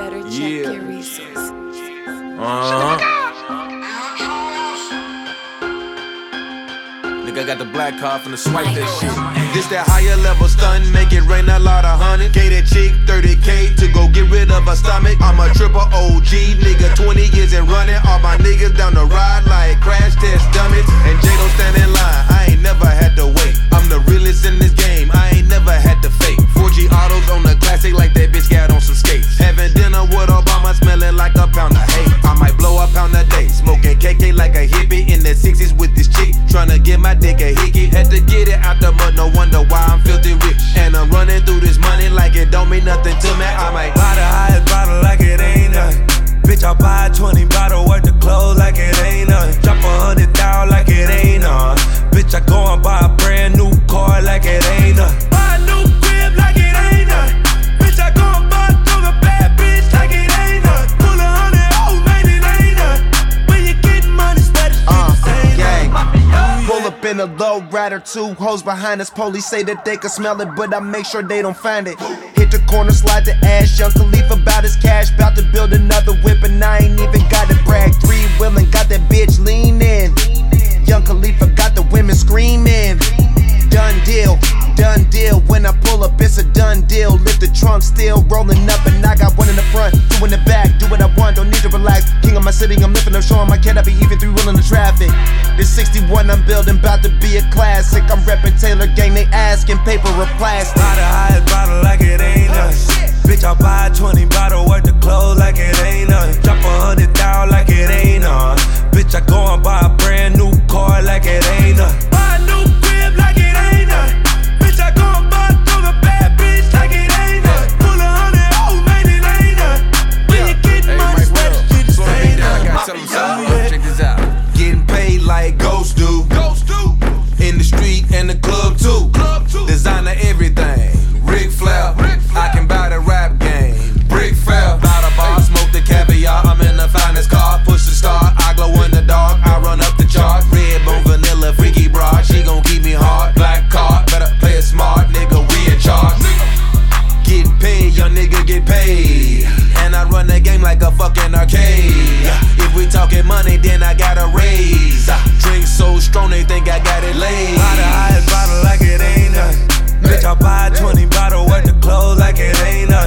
better check your resources. Nigga got the black card from the swipe that shit. This that higher level stun, make it rain a lot of honey. Gave that chick 30K to go get rid of her stomach. I'm a triple OG nigga, 20 years and running. All my niggas down the ride like crash test dummies. And J don't stand in line, I ain't never had to wait. I'm the realest in this game, I ain't never had to fake. 4G autos on the classic like that bitch got on some skates. Having dinner with Obama, smelling like a pound of hate. I might blow a pound a day, smoking KK like a hippie in the 60s with this chick, tryna get my dick a hickey. Had to get it out the mud, no wonder why I'm filthy rich. And I'm running through this money like it don't mean nothing to me. I might buy the highest bottle like it ain't nothing. Bitch, I buy 20 bottle worth of clothes like it ain't nothing. Drop 100,000 like it ain't nothing. Bitch, I go and buy a brand new car like it ain't nothing. Buy a new crib like it ain't nothing. Bitch, I go and buy a bad bitch like it ain't nothing. Pull 100, oh man, it ain't nothing. When you get money, spread it, gang. Pull up in a low rider, 2 hoes behind us. Police say that they can smell it, but I make sure they don't find it. Hit the corner, slide the ash. Young Khalifa about his cash, about to build another whip, and I ain't even got to brag. 3-wheeling, got that bitch leaning. Young Khalifa got the women screaming. Done deal. When I pull up, it's a done deal. Lift the trunk, still rolling up, and I got one in the front, 2 in the back. Do what I want, don't need to relax. King of my city, I'm lifting up, showing my cat I be even 3-wheeling the traffic. This 61 I'm building, about to be a classic. I'm reppin' Taylor Gang, they asking paper or plastic. Buy the highest bottle like it ain't nothing. Bitch, I buy 20 bottle worth of clothes like it ain't nothing. Drop 100,000 like it ain't nothing. Bitch, I go and buy a brand new car like it ain't nothing. Buy a new crib like it ain't nothing. Bitch, I go and buy a bad bitch like it ain't nothing. Pull 100, oh man, it ain't nothing. When you get money, spread it, shit is ain't nothing. I gotta tell them something, check this out. Getting paid like ghosts do. In the street and the club too. Designer everything. Ric Flair, I can buy the rap game. Brick Fair, buy the bar, smoke the caviar. I'm in the finest car, push the star. I glow in the dark, I run up the chart. Red bone vanilla, freaky broad, she gon' keep me hard. Black card, better play it smart, nigga, we in charge. Getting paid, young nigga get paid. And I run the game like a fucking arcade. If we talking money, then I got a raise. Drink so strong, they think I got it laid. Buy the highest bottle like it ain't nothing. Bitch, I buy 20 bottle worth of clothes like it ain't nothing.